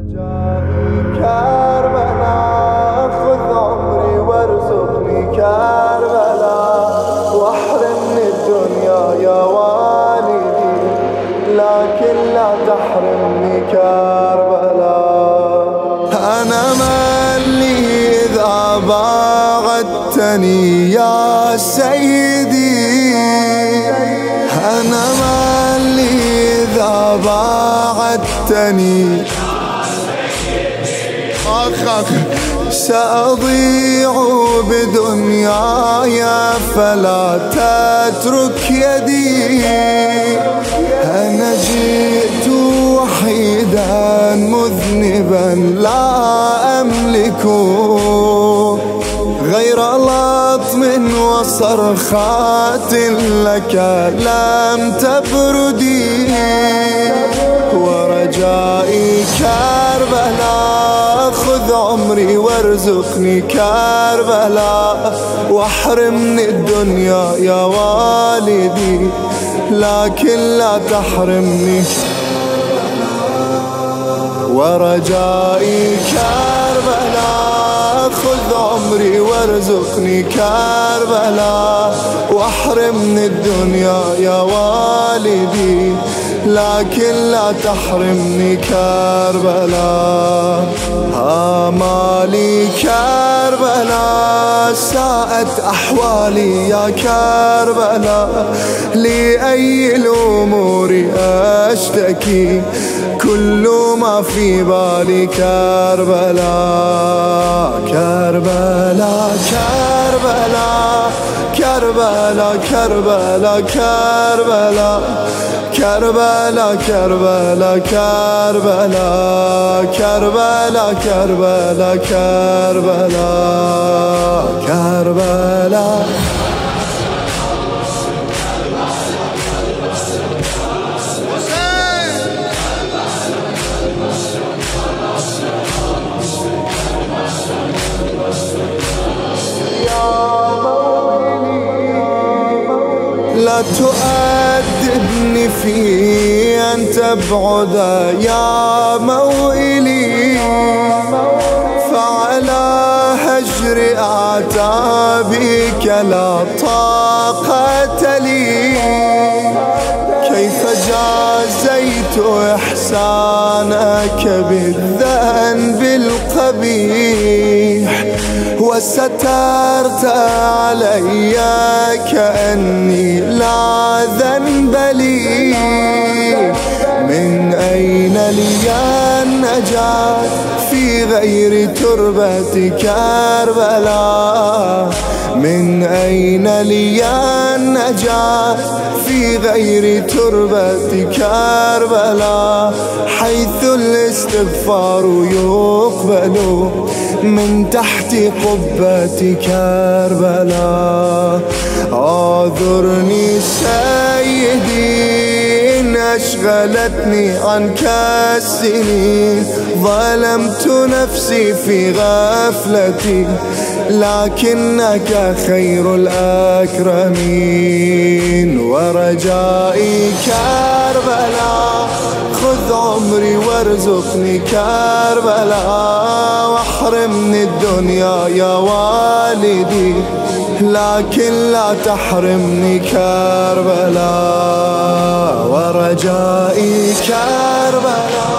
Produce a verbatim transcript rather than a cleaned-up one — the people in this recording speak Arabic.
كربلاء خذ عمري وارزقني كربلاء واحرمني الدنيا يا والدي لكن لا تحرمني كربلاء. أنا مالي إذا باعدتني يا سيدي، أنا مالي إذا باعدتني سأضيع بدنياي فلا تترك يدي. أنا جئت وحيدا مذنبا لا أملك غير لطم وصرخات لك لم تبردي. ورجائي كربلاء خذ عمري وارزقني كربلاء واحرمني الدنيا يا والدي لكن لا تحرمني. ورجائي كربلاء خذ عمري وارزقني كربلاء واحرمني الدنيا يا والدي لكن لا تحرمني كربلاء. آمالي كربلاء ساءت أحوالي يا كربلاء لأي الأمور أشتكي كل ما في بالي كربلاء. كربلاء كربلاء كربلاء كربلاء كربلاء كربلاء كربلاء كربلاء كربلاء كربلاء كربلاء كربلاء. لا تؤدبني في أن تبعد يا موئلي فعلى هجر أعتابك لا طاقة لي. كيف جازيت إحسانك بالذنب القبيح وسترت علي كأني لا ذنب لي. من أين لي النجاة في غير تربة كربلاء؟ من أين لي النجاة في غير تربة كربلاء حيث الاستغفار يقبل من تحت قبة كربلاء. اعذرني سيدي إن أشغلتني عنك السنين ظلمت نفسي في غفلتي لكنك خير الأكرمين. ورجائي كربلاء خذ عمري وارزقني كربلاء واحرمني الدنيا يا والدي لكن لا تحرمني كربلاء. ورجائي كربلاء